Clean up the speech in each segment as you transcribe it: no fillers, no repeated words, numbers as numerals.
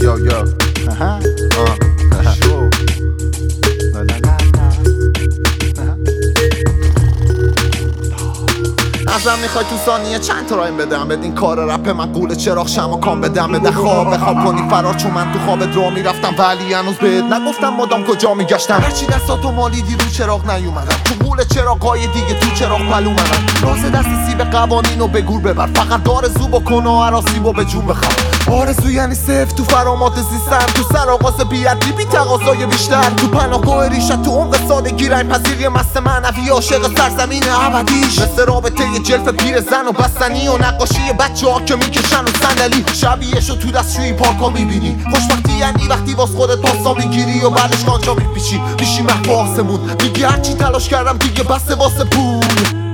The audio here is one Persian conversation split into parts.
Yo, yo. Show. La, la, la, la. ازم میخوای تو ثانیه چند تا رایم بدم بدین کار رپ من قول چراغ شم و کام بدم بده خواب کنی فرار چون من تو خواب درو میرفتم ولی هنوز بهت نگفتم مدام کجا میگشتم هرچی دستاتو مالیدی رو چراغ نیومدم تو قول چراغای دیگه تو چراغ پلو منم راز دست سیب قوانینو به گور ببر فقط آرزو بکن و عراصیبو به جون بخوام آرزو یعنی صفر تو فرامات زیستن تو سرآغاز بی‌ادبی بی تقاضای بیشتر تو پناهگاه ریشت تو عمق سادگی رنگ پذیری مست معنوی عاشق سرزمین ابدیش مثل رابطه جلف پیرزن و بستنی و نقاشی بچه‌ها که میکشن و صندلی شبیهشو تو دستشویی پارکا میبینی خوشبختی یعنی وقتی واس خودت پاسا میگیری و بعدش کانجا میپیچی میشی محو آسمون میگی هرچی تلاش کردم دیگه بسه واسه پول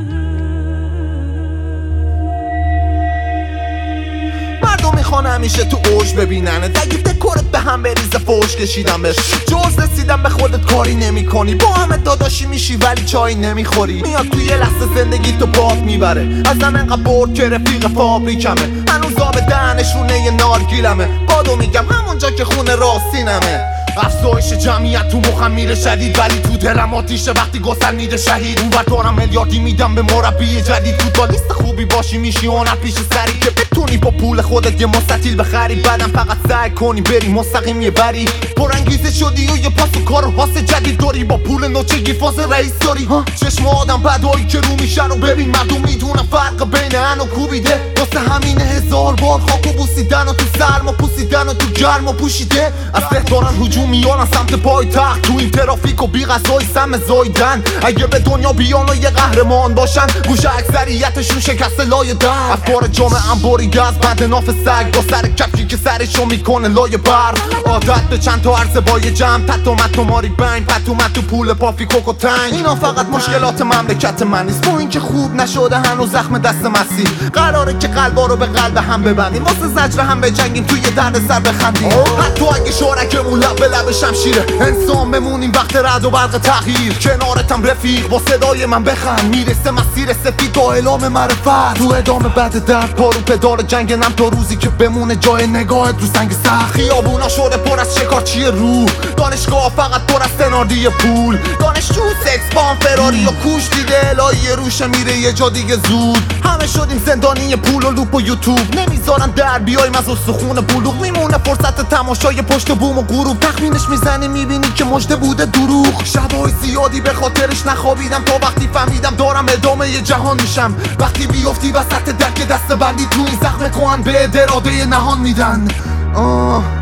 میخوان همیشه تو اوج ببیننه اگه دکورت به هم بریزه فوش کشیدم بهش جز رسیدم به خودت کاری نمی کنی با همه داداشی میشی ولی چای نمیخوری میاد توی یه لحظه زندگی تو باد میبره ازم انقدر برد که رفیق فابریکمه هنوز آب دهنش رونه یه نارگیلمه بادو میگم همونجا که خونه راستینمه افزایش جمعیت تو مخم میره شدید ولی تو دلم آتیشه وقتی گسل میده شهید اون دارم میلیاردی میدم به مربی جدید فوتبالیست خوبی باشی میشی هنر پیش سری که بتونی با پول خودت یه مستطیل بخری بعدم فقط سعی کنی بری مستقیم یه بری پرانگیزه شدی و یه پاس و کار و حاس جدید داری با پول نوچه گیفاز رئیس داری چشم آدم بدایی که رو میشن و ببین مردم میدونم فرق بین ان و کوبیده واسه همین 1000 بار خاکو بوسیدن و تو سرما پوسیدن و تو گرما پوشیده از ده دارن هجوم میارن سمت پایتخت تو این ترافیک و بی غذای سم زایدن اگه به دنیا بیان و یه قهرمان باشن گوش اکثریتشون شکسته لای در افکار جامعه بریده از بند ناف سگ با سر کفشی که سرشو میکنه لای برف عادت به چند تا عرضه با یه جمع تتو متو ماری بنگ پتو متو پول پافی کوکو تنگ اینا فقط مشکلات مملکت من نیست با این که خوب نشده هنوز زخم دست مسیح قراره که قلبا رو به قلب هم ببندیم واسه زجر هم بجنگیم توی درد سر بخندیم حتی اگه شارکمون لب به لب شمشیره انسان بمونیم وقت رعد و برق تغییر کنارتم رفیق با صدای من بخند میرسه مسیر سفید تا اعلام معرفت تو ادامه بعد درد پارو پدال جنگ نم تا روزی که بمونه جای نگاهت رو سنگ سخت خیابونا شده پر از شکارچی روح دانشگاه فقط پر از سناردی پول دانشجو سکس بام فراری و کوش دیده الهی روشه میره یه جا دیگه زود همه شدیم زندانی پول و لوپ و یوتیوب نمیذارن در بیایم از استخون بلوغ میمونه فرصت تماشای پشت بوم و غروب تخمینش میزنی میبینی که مژده بوده دروغ شبای زیادی به خاطرش نخوابیدم تا وقتی فهمیدم دارم ادامه یه جهان میشم وقتی بیافتی وسط درک دست بندی تو این زخم کهن به اراده نهان میدن